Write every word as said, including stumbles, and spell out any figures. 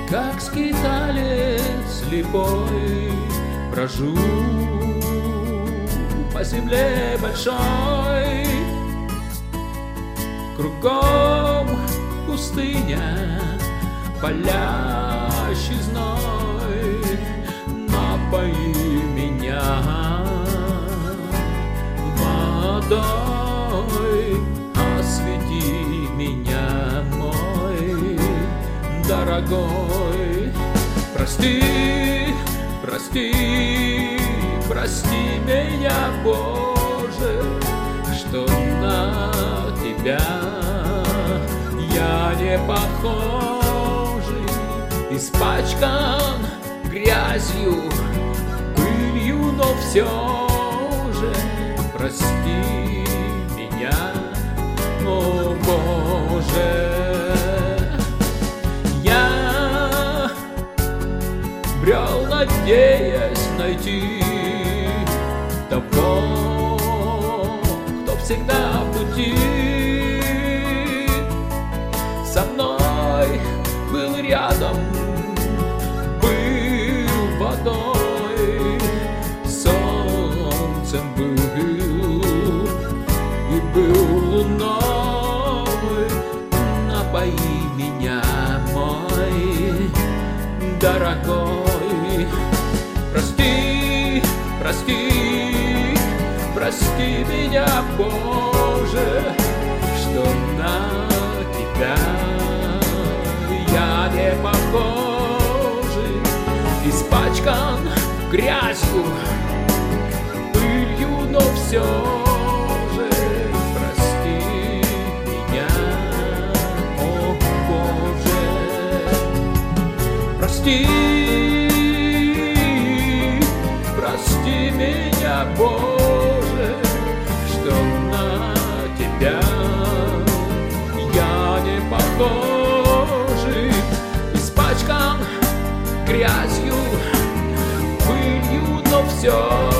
как скиталец слепой, брожу по земле большой. Кругом пустыня, палящий зной. Напои меня водой, освети меня, мой дорогой. Прости, прости, прости меня, Боже, что на Тебя я не похожий, испачкан грязью, пылью, но все же прости меня, о Боже. Я брел, надеясь найти того, кто всегда в пути. Со мной был рядом, был водой, солнцем был и был луной. Напои меня, мой дорогой. Прости, прости, прости меня, Боже, что на Тебя я не похожий, испачкан грязью, пылью, но все же прости меня, о Боже. Прости, прости меня, Боже, что на Тебя я не похожий, испачкан грязью, пылью, но все